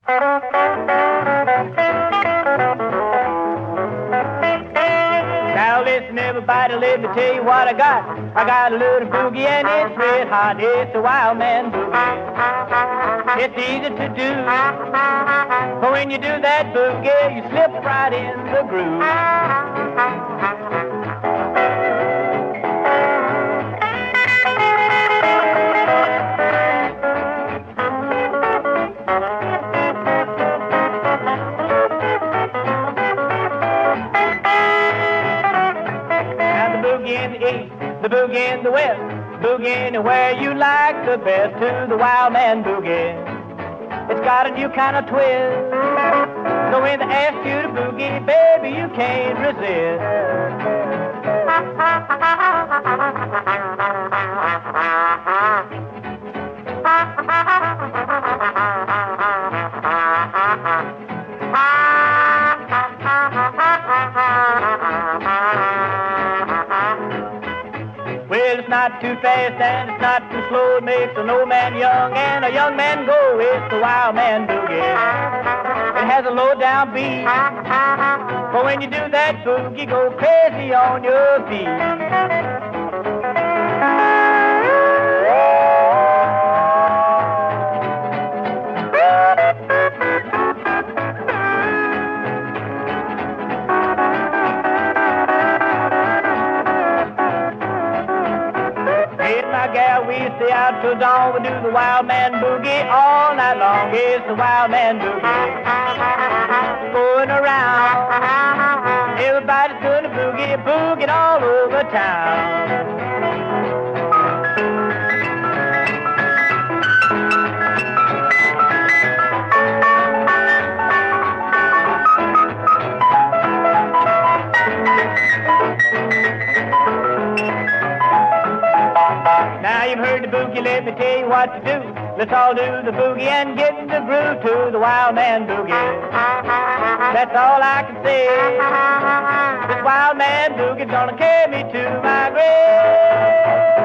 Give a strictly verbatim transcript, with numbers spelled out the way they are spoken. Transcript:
Now listen everybody, let me tell you what I got. I got a little boogie and it's red hot. It's the Wild Man Boogie. It's easy to do. But when you do that boogie, you slip right in the groove. The boogie in the west, boogie anywhere you like the best to the Wild Man Boogie. It's got a new kind of twist, so when they ask you to boogie, baby, you can't resist. Well, it's not too fast and it's not too slow. It makes an old man young and a young man go. It's the Wild Man Boogie. It has a low down beat, but when you do that boogie, go crazy on your feet. Gal, we stay out till dawn. We do the Wild Man Boogie all night long. It's the Wild Man Boogie going around. Everybody's doing a boogie, boogieing all over town. Now you've heard the boogie, let me tell you what to do. Let's all do the boogie and get the groove to the Wild Man Boogie. That's all I can say. This Wild Man Boogie's gonna carry me to my grave.